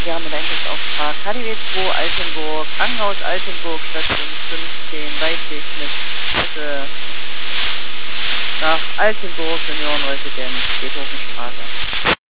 Ja, mit Einsatzauftrag KaDeWe 2 Altenburg, Krankenhaus Altenburg, Station 15, Weitsicht mit Adresse nach Altenburg, Seniorenresidenz, Beethovenstraße.